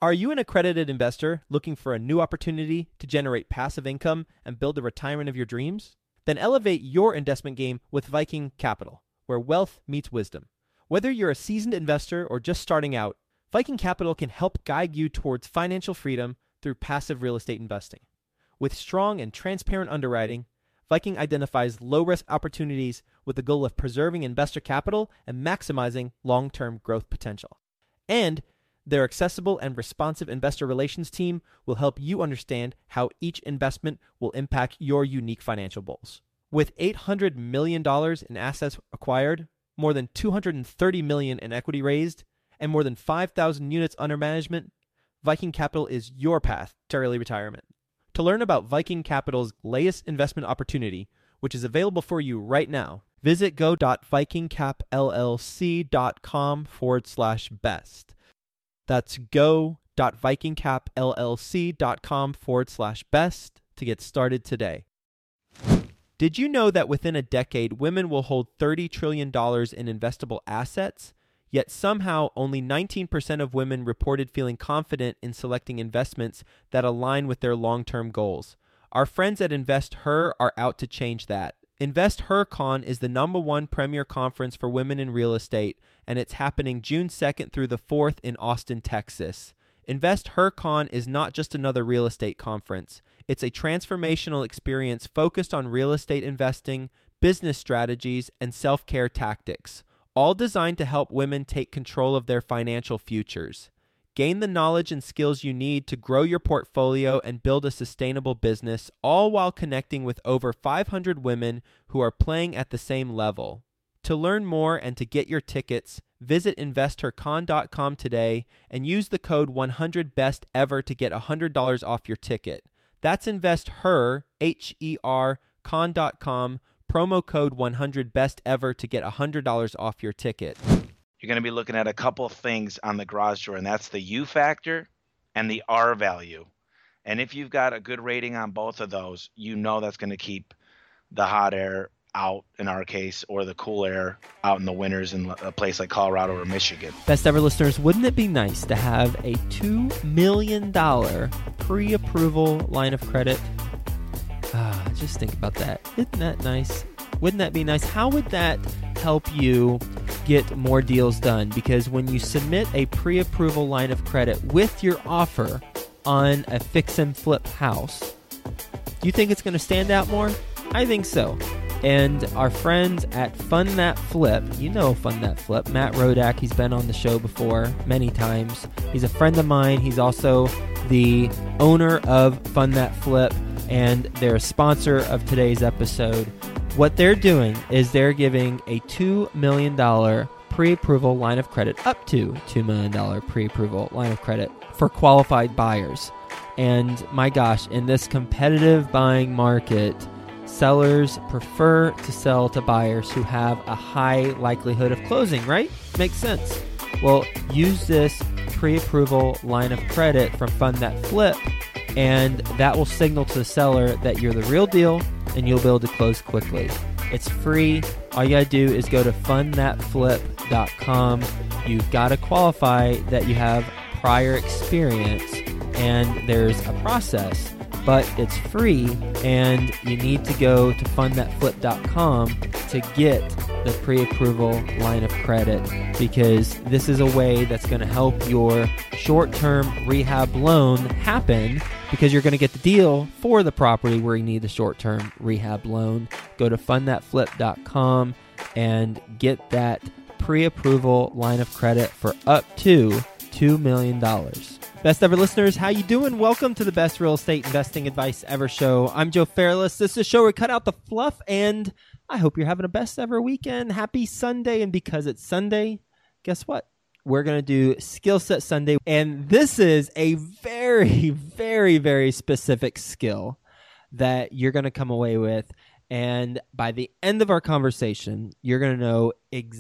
Are you an accredited investor looking for a new opportunity to generate passive income and build the retirement of your dreams? Then elevate your investment game with Viking Capital, where wealth meets wisdom. Whether you're a seasoned investor or just starting out, Viking Capital can help guide you towards financial freedom through passive real estate investing. With strong and transparent underwriting, Viking identifies low-risk opportunities with the goal of preserving investor capital and maximizing long-term growth potential. And their accessible and responsive investor relations team will help you understand how each investment will impact your unique financial goals. With $800 million in assets acquired, more than $230 million in equity raised, and more than 5,000 units under management, Viking Capital is your path to early retirement. To learn about Viking Capital's latest investment opportunity, which is available for you right now, visit go.vikingcapllc.com/best. That's go.vikingcapllc.com/best to get started today. Did you know that within a decade, women will hold $30 trillion in investable assets? Yet somehow only 19% of women reported feeling confident in selecting investments that align with their long-term goals. Our friends at InvestHer are out to change that. InvestHerCon is the #1 premier conference for women in real estate, and it's happening June 2nd through the 4th in Austin, Texas. InvestHerCon is not just another real estate conference. It's a transformational experience focused on real estate investing, business strategies, and self-care tactics, all designed to help women take control of their financial futures. Gain the knowledge and skills you need to grow your portfolio and build a sustainable business, all while connecting with over 500 women who are playing at the same level. To learn more and to get your tickets, visit InvestHerCon.com today and use the code 100BESTEVER to get $100 off your ticket. That's InvestHer, H-E-R, con.com, promo code 100BESTEVER to get $100 off your ticket. You're going to be looking at a couple of things on the garage door, and that's the U factor and the R value. And if you've got a good rating on both of those, you know that's going to keep the hot air out, in our case, or the cool air out in the winters in a place like Colorado or Michigan. Best ever listeners, wouldn't it be nice to have a $2 million pre-approval line of credit? Just think about that. Isn't that nice? Wouldn't that be nice? How would that help you get more deals done? Because when you submit a pre-approval line of credit with your offer on a fix and flip house, do you think it's going to stand out more? I think so. And our friends at Fund That Flip, you know Fund That Flip, Matt Rodak, he's been on the show before many times. He's a friend of mine. He's also the owner of Fund That Flip, and they're a sponsor of today's episode. What they're doing is they're giving a $2 million pre-approval line of credit, up to $2 million pre-approval line of credit for qualified buyers. And my gosh, in this competitive buying market, sellers prefer to sell to buyers who have a high likelihood of closing, right? Makes sense. Well, use this pre-approval line of credit from Fund That Flip, and that will signal to the seller that you're the real deal and you'll be able to close quickly. It's free. All you gotta do is go to fundthatflip.com. You've got to qualify that you have prior experience, and there's a process, but it's free, and you need to go to fundthatflip.com to get the pre-approval line of credit, because this is a way that's going to help your short-term rehab loan happen, because you're going to get the deal for the property where you need the short-term rehab loan. Go to fundthatflip.com and get that pre-approval line of credit for up to $2 million. Best ever listeners, how you doing? Welcome to the best real estate investing advice ever show. I'm Joe Fairless. This is a show where we cut out the fluff, and I hope you're having a best ever weekend. Happy Sunday. And because it's Sunday, guess what? We're going to do Skill Set Sunday. And this is a very, very, very specific skill that you're going to come away with. And by the end of our conversation, you're going to know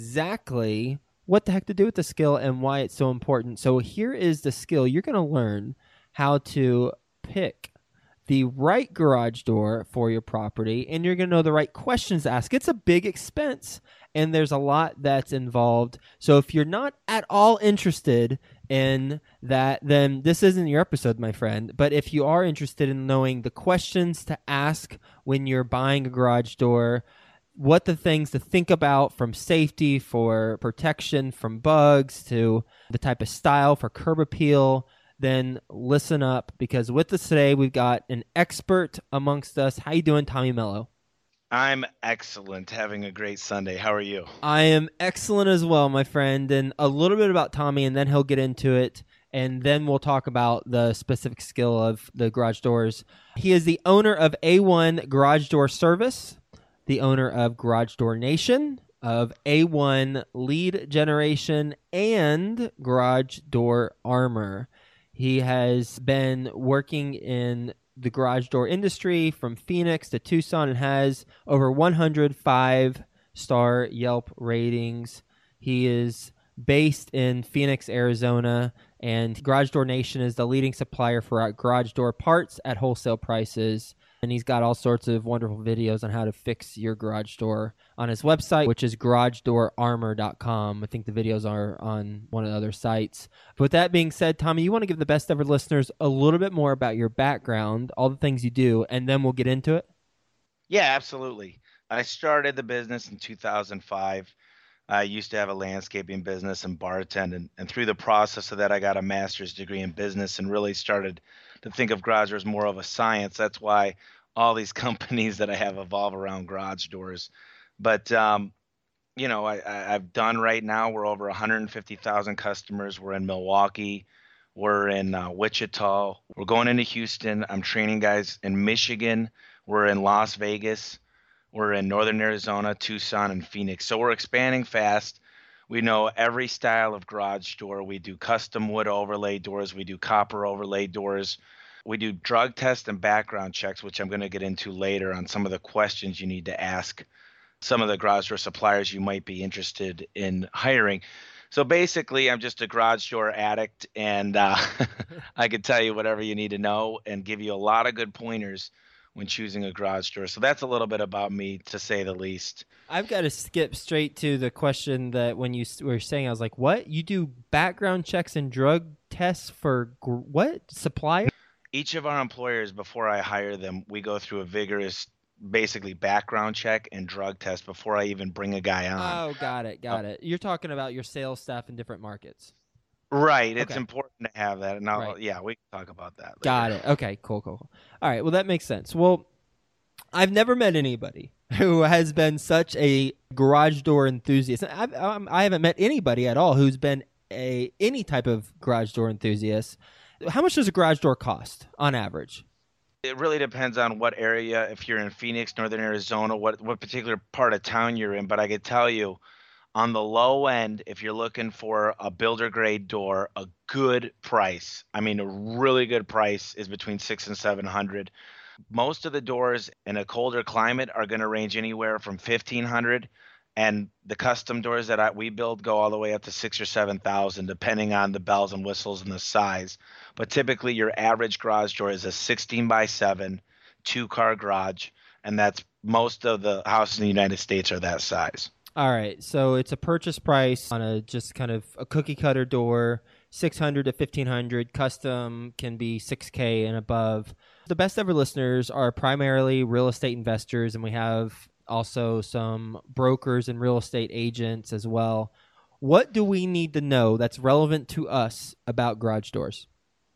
exactly what the heck to do with the skill and why it's so important. So here is the skill. You're going to learn how to pick the right garage door for your property, and you're going to know the right questions to ask. It's a big expense, and there's a lot that's involved. So if you're not at all interested in that, then this isn't your episode, my friend. But if you are interested in knowing the questions to ask when you're buying a garage door, what the things to think about, from safety for protection from bugs to the type of style for curb appeal, then listen up, because with us today we've got an expert amongst us. How you doing, Tommy Mello? I'm excellent. Having a great Sunday. How are you? I am excellent as well, my friend. And a little bit about Tommy, and then he'll get into it, and then we'll talk about the specific skill of the garage doors. He is the owner of A1 Garage Door Service, the owner of Garage Door Nation, of A1 Lead Generation, and Garage Door Armor. He has been working in the garage door industry from Phoenix to Tucson and has over 105-star Yelp ratings. He is based in Phoenix, Arizona, and Garage Door Nation is the leading supplier for garage door parts at wholesale prices. And he's got all sorts of wonderful videos on how to fix your garage door on his website, which is garagedoorarmor.com. I think the videos are on one of the other sites. But with that being said, Tommy, you want to give the best ever listeners a little bit more about your background, all the things you do, and then we'll get into it? Yeah, absolutely. I started the business in 2005. I used to have a landscaping business and bartend, and through the process of that, I got a master's degree in business and really started to think of garage doors more of a science. That's why all these companies that I have evolve around garage doors. But I've done right now. We're over 150,000 customers. We're in Milwaukee. We're in Wichita. We're going into Houston. I'm training guys in Michigan. We're in Las Vegas. We're in Northern Arizona, Tucson, and Phoenix. So we're expanding fast. We know every style of garage door. We do custom wood overlay doors. We do copper overlay doors. We do drug tests and background checks, which I'm going to get into later on some of the questions you need to ask some of the garage door suppliers you might be interested in hiring. So basically, I'm just a garage door addict, and I can tell you whatever you need to know and give you a lot of good pointers when choosing a garage door. So that's a little bit about me, to say the least. I've got to skip straight to the question that when you were saying, I was like, what? You do background checks and drug tests for what? Suppliers? Each of our employers, before I hire them, we go through a vigorous, basically, background check and drug test before I even bring a guy on. Oh, got it. You're talking about your sales staff in different markets. Right. It's Okay. important to have that. And Right. yeah, we can talk about that later. Got it. Okay, cool. All right, well, that makes sense. Well, I've never met anybody who has been such a garage door enthusiast. I haven't met anybody at all who's been any type of garage door enthusiast. How much does a garage door cost on average? It really depends on what area. If you're in Phoenix, Northern Arizona, what particular part of town you're in. But I could tell you, on the low end, if you're looking for a builder grade door, a good price, I mean a really good price, is between $600 and $700. Most of the doors in a colder climate are going to range anywhere from $1,500, and the custom doors that we build go all the way up to $6,000 or $7,000, depending on the bells and whistles and the size. But typically, your average garage door is a 16x7 two-car garage, and that's most of the houses in the United States are that size. All right, so it's a purchase price on a just kind of a cookie cutter door, $600 to $1,500. Custom can be $6K and above. The best ever listeners are primarily real estate investors, and we have also some brokers and real estate agents as well. What do we need to know that's relevant to us about garage doors?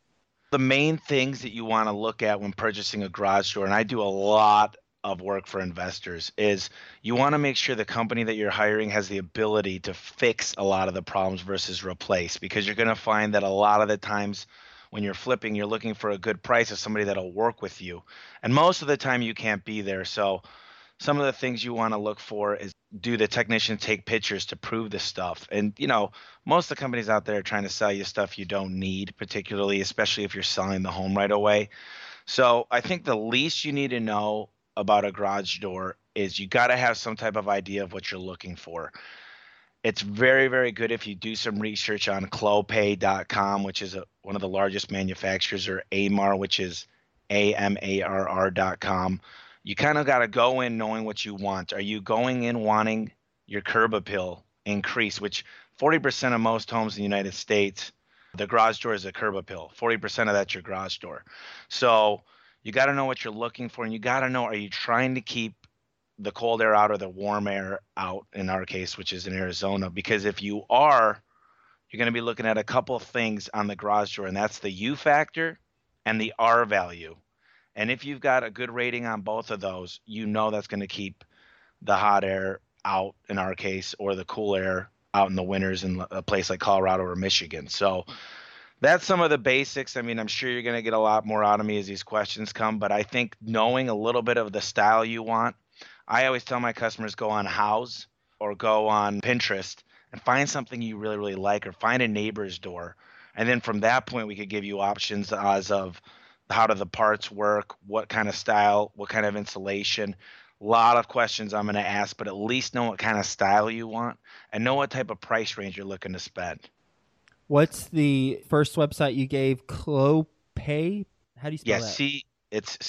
The main things that you want to look at when purchasing a garage door, and I do a lot of work for investors, is you want to make sure the company that you're hiring has the ability to fix a lot of the problems versus replace, because you're going to find that a lot of the times when you're flipping, you're looking for a good price of somebody that'll work with you. And most of the time you can't be there. So some of the things you want to look for is, do the technician take pictures to prove the stuff? And, most of the companies out there are trying to sell you stuff you don't need, particularly, especially if you're selling the home right away. So I think the least you need to know about a garage door is you got to have some type of idea of what you're looking for. It's very, very good if you do some research on Clopay.com, which is one of the largest manufacturers, or AMAR, which is AMARR.com. You kind of got to go in knowing what you want. Are you going in wanting your curb appeal increase, which 40% of most homes in the United States, the garage door is a curb appeal. 40% of that's your garage door. So you got to know what you're looking for, and you got to know, are you trying to keep the cold air out or the warm air out, in our case, which is in Arizona? Because if you are, you're going to be looking at a couple of things on the garage door, and that's the U factor and the R value. And if you've got a good rating on both of those, you know that's going to keep the hot air out, in our case, or the cool air out in the winters in a place like Colorado or Michigan. So that's some of the basics. I mean, I'm sure you're going to get a lot more out of me as these questions come, but I think knowing a little bit of the style you want, I always tell my customers, go on Houzz or go on Pinterest and find something you really, really like, or find a neighbor's door. And then from that point, we could give you options as of how do the parts work, what kind of style, what kind of insulation. A lot of questions I'm going to ask, but at least know what kind of style you want and know what type of price range you're looking to spend. What's the first website you gave? Clopay? How do you spell that? It's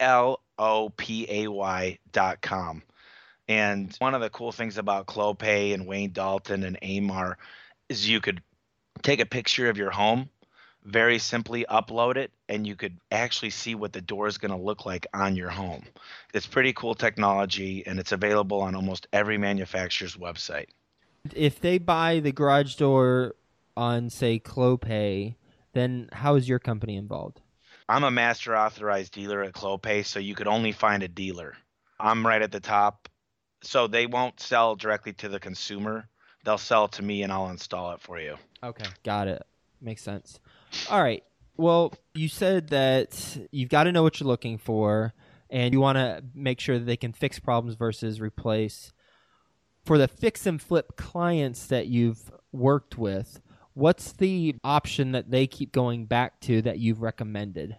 CLOPAY.com. And one of the cool things about Clopay and Wayne Dalton and AMAR is you could take a picture of your home, very simply upload it, and you could actually see what the door is going to look like on your home. It's pretty cool technology, and it's available on almost every manufacturer's website. If they buy the garage door on, say, Clopay, then how is your company involved? I'm a master authorized dealer at Clopay, so you could only find a dealer. I'm right at the top. So they won't sell directly to the consumer. They'll sell to me, and I'll install it for you. Okay, got it. Makes sense. All right. Well, you said that you've got to know what you're looking for, and you want to make sure that they can fix problems versus replace. For the fix and flip clients that you've worked with, what's the option that they keep going back to that you've recommended?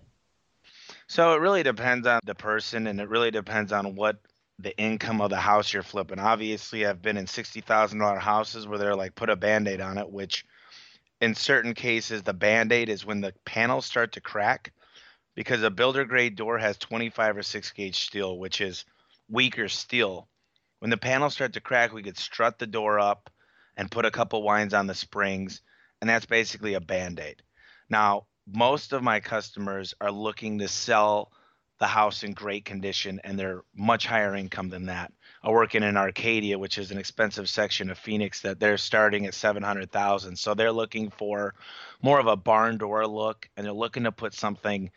So it really depends on the person, and it really depends on what the income of the house you're flipping. Obviously, I've been in $60,000 houses where they're like, put a Band-Aid on it, which in certain cases, the Band-Aid is when the panels start to crack, because a builder grade door has 25 or 6 gauge steel, which is weaker steel. When the panels start to crack, we could strut the door up and put a couple wines on the springs, and that's basically a Band-Aid. Now, most of my customers are looking to sell the house in great condition, and they're much higher income than that. I work in Arcadia, which is an expensive section of Phoenix, that they're starting at $700,000. So they're looking for more of a barn door look, and they're looking to put something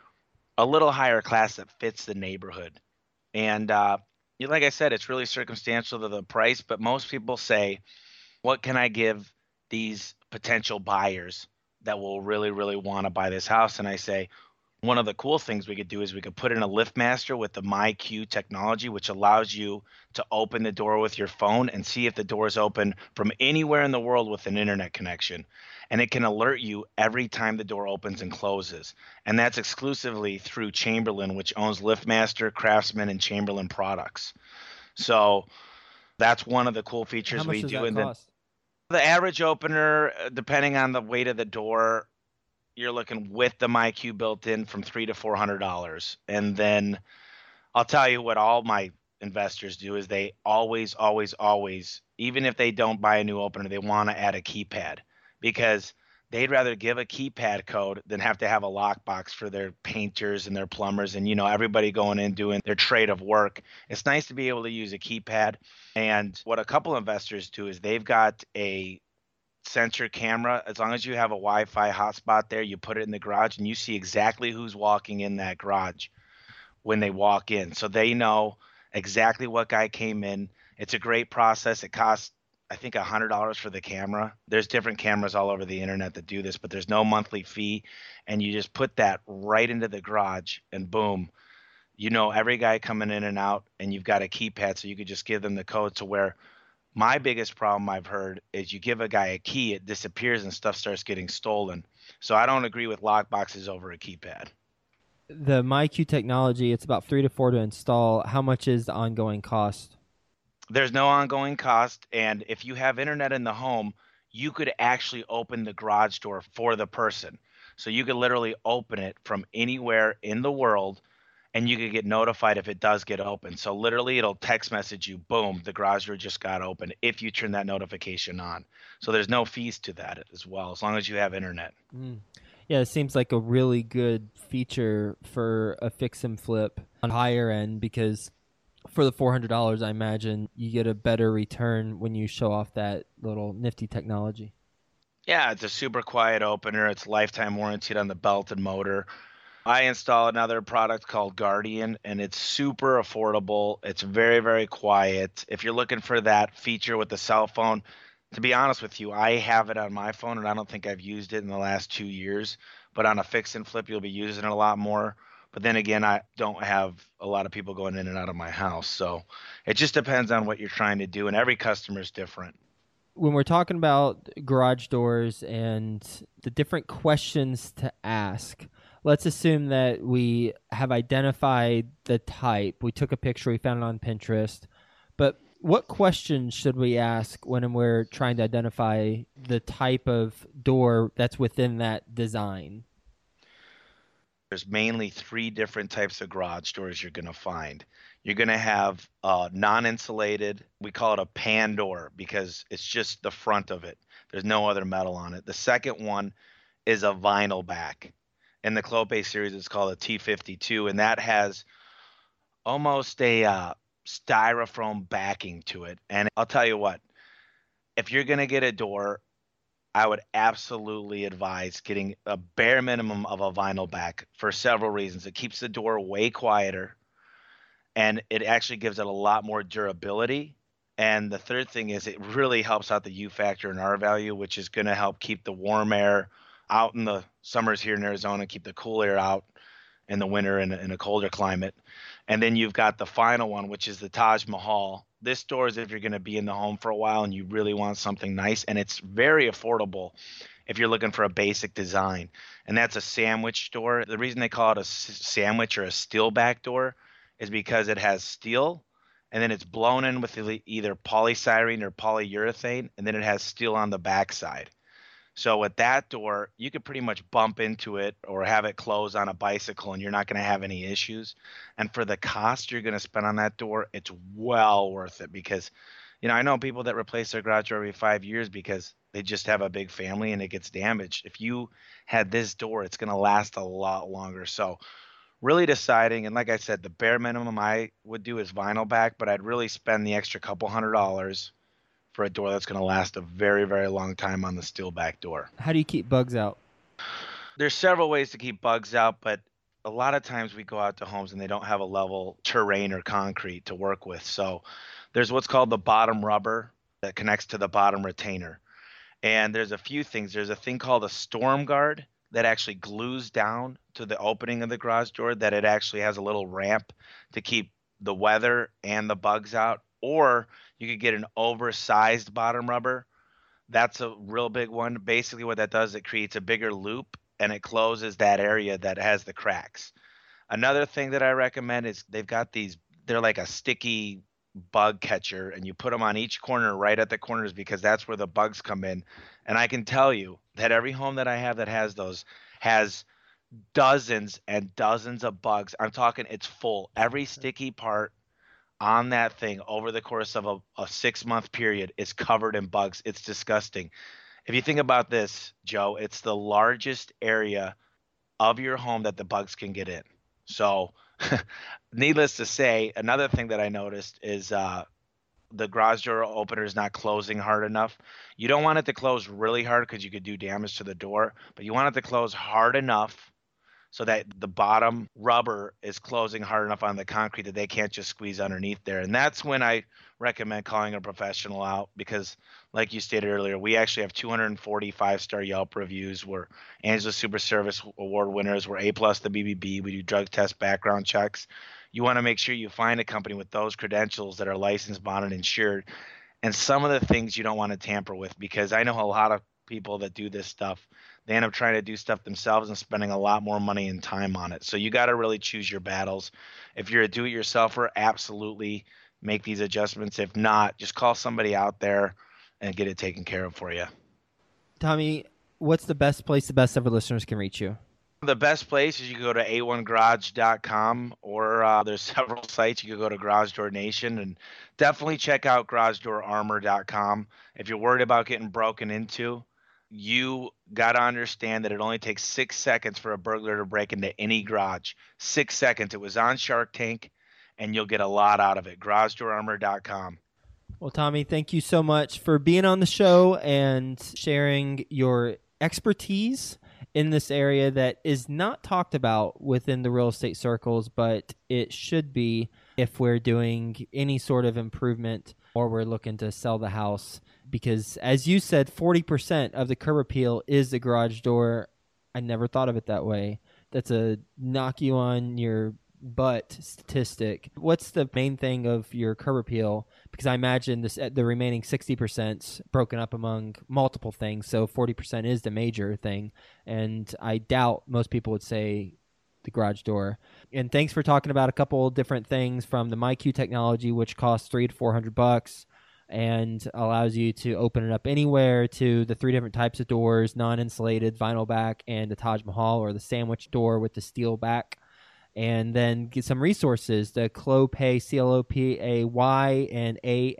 a little higher class that fits the neighborhood. And like I said, it's really circumstantial to the price, but most people say, what can I give these potential buyers that will really, really want to buy this house? And I say, one of the cool things we could do is we could put in a LiftMaster with the MyQ technology, which allows you to open the door with your phone and see if the door is open from anywhere in the world with an internet connection. And it can alert you every time the door opens and closes. And that's exclusively through Chamberlain, which owns LiftMaster, Craftsman, and Chamberlain products. So that's one of the cool features we do. How much does that cost? The average opener, depending on the weight of the door, you're looking with the MyQ built in from $300 to $400. And then I'll tell you what all my investors do is they always, even if they don't buy a new opener, they want to add a keypad, because they'd rather give a keypad code than have to have a lockbox for their painters and their plumbers and, everybody going in doing their trade of work. It's nice to be able to use a keypad. And what a couple investors do is they've got a sensor camera. As long as you have a Wi-Fi hotspot there, you put it in the garage and you see exactly who's walking in that garage when they walk in. So they know exactly what guy came in. It's a great process. It costs, I think, $100 for the camera. There's different cameras all over the internet that do this, but there's no monthly fee. And you just put that right into the garage and boom, every guy coming in and out, and you've got a keypad, so you could just give them the code. To where my biggest problem I've heard is you give a guy a key, it disappears and stuff starts getting stolen. So I don't agree with lock boxes over a keypad. The MyQ technology, it's about $3 to $4 to install. How much is the ongoing cost? There's no ongoing cost. And if you have internet in the home, you could actually open the garage door for the person. So you could literally open it from anywhere in the world and you could get notified if it does get open. So literally it'll text message you, boom, the garage door just got open if you turn that notification on. So there's no fees to that as well, as long as you have internet. Mm. Yeah, it seems like a really good feature for a fix and flip on higher end, because for the $400, I imagine you get a better return when you show off that little nifty technology. Yeah, it's a super quiet opener. It's lifetime warranted on the belt and motor. I install another product called Guardian, and it's super affordable. It's very, very quiet. If you're looking for that feature with the cell phone, to be honest with you, I have it on my phone, and I don't think I've used it in the last 2 years. But on a fix and flip, you'll be using it a lot more. But then again, I don't have a lot of people going in and out of my house. So it just depends on what you're trying to do, and every customer is different. When we're talking about garage doors and the different questions to ask, let's assume that we have identified the type. We took a picture, we found it on Pinterest. But what questions should we ask when we're trying to identify the type of door that's within that design? There's mainly three different types of garage doors you're going to find. You're going to have non-insulated. We call it a pan door because it's just the front of it. There's no other metal on it. The second one is a vinyl back. In the Clopay series, it's called a T52, and that has almost a styrofoam backing to it. And I'll tell you what, if you're going to get a door, I would absolutely advise getting a bare minimum of a vinyl back for several reasons. It keeps the door way quieter and it actually gives it a lot more durability. And the third thing is it really helps out the U factor and R value, which is going to help keep the warm air out in the summers here in Arizona, keep the cool air out in the winter in a colder climate. And then you've got the final one, which is the Taj Mahal. This door is if you're going to be in the home for a while and you really want something nice, and it's very affordable if you're looking for a basic design. And that's a sandwich door. The reason they call it a sandwich or a steel back door is because it has steel and then it's blown in with either polystyrene or polyurethane, and then it has steel on the backside. So with that door, you could pretty much bump into it or have it close on a bicycle and you're not going to have any issues. And for the cost you're going to spend on that door, it's well worth it because, I know people that replace their garage door every 5 years because they just have a big family and it gets damaged. If you had this door, it's going to last a lot longer. So really deciding, and like I said, the bare minimum I would do is vinyl back, but I'd really spend the extra couple $100 for a door that's going to last a very, very long time on the steel back door. How do you keep bugs out? There's several ways to keep bugs out, but a lot of times we go out to homes and they don't have a level terrain or concrete to work with. So there's what's called the bottom rubber that connects to the bottom retainer. And there's a few things. There's a thing called a storm guard that actually glues down to the opening of the garage door, that it actually has a little ramp to keep the weather and the bugs out. Or you could get an oversized bottom rubber. That's a real big one. Basically what that does, it creates a bigger loop and it closes that area that has the cracks. Another thing that I recommend is they've got these, they're like a sticky bug catcher, and you put them on each corner right at the corners because that's where the bugs come in. And I can tell you that every home that I have that has those has dozens and dozens of bugs. I'm talking it's full. Every sticky part on that thing over the course of a 6-month period is covered in bugs. It's disgusting. If you think about this, Joe, it's the largest area of your home that the bugs can get in. So needless to say, another thing that I noticed is the garage door opener is not closing hard enough. You don't want it to close really hard because you could do damage to the door, but you want it to close hard enough so that the bottom rubber is closing hard enough on the concrete that they can't just squeeze underneath there. And that's when I recommend calling a professional out because, like you stated earlier, we actually have 240 5-star Yelp reviews. We're Angela Super Service Award winners. We're A+ the BBB. We do drug test background checks. You want to make sure you find a company with those credentials that are licensed, bonded, insured. And some of the things you don't want to tamper with, because I know a lot of people that do this stuff, they end up trying to do stuff themselves and spending a lot more money and time on it. So you got to really choose your battles. If you're a do-it-yourselfer, absolutely make these adjustments. If not, just call somebody out there and get it taken care of for you. Tommy, what's the best place the Best Ever listeners can reach you? The best place is you can go to a1garage.com, or there's several sites. You can go to Garage Door Nation, and definitely check out garagedoorarmor.com. If you're worried about getting broken into, you got to understand that it only takes 6 seconds for a burglar to break into any garage. 6 seconds. It was on Shark Tank, and you'll get a lot out of it. garagedoorarmor.com. Well, Tommy, thank you so much for being on the show and sharing your expertise in this area that is not talked about within the real estate circles, but it should be if we're doing any sort of improvement or we're looking to sell the house. Because as you said, 40% of the curb appeal is the garage door. I never thought of it that way. That's a knock you on your butt statistic. What's the main thing of your curb appeal? Because I imagine the remaining 60% broken up among multiple things. So 40% is the major thing. And I doubt most people would say the garage door. And thanks for talking about a couple different things, from the MyQ technology, which costs $300 to $400 and allows you to open it up anywhere, to the 3 different types of doors: non-insulated, vinyl back, and the Taj Mahal, or the sandwich door with the steel back. And then get some resources, the Clopay, CLOPAY and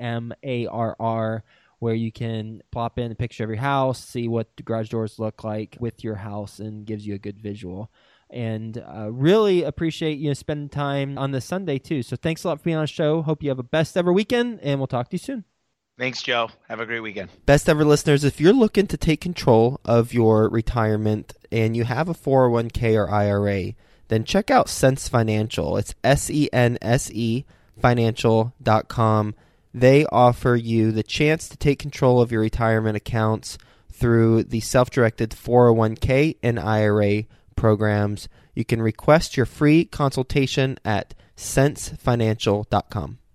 AMARR, where you can plop in a picture of your house, see what the garage doors look like with your house, and gives you a good visual. And really appreciate you spending time on this Sunday too. So thanks a lot for being on the show. Hope you have a best ever weekend, and we'll talk to you soon. Thanks, Joe. Have a great weekend. Best Ever listeners, if you're looking to take control of your retirement and you have a 401k or IRA, then check out Sense Financial. It's SENSE financial.com. They offer you the chance to take control of your retirement accounts through the self-directed 401k and IRA programs. You can request your free consultation at sensefinancial.com.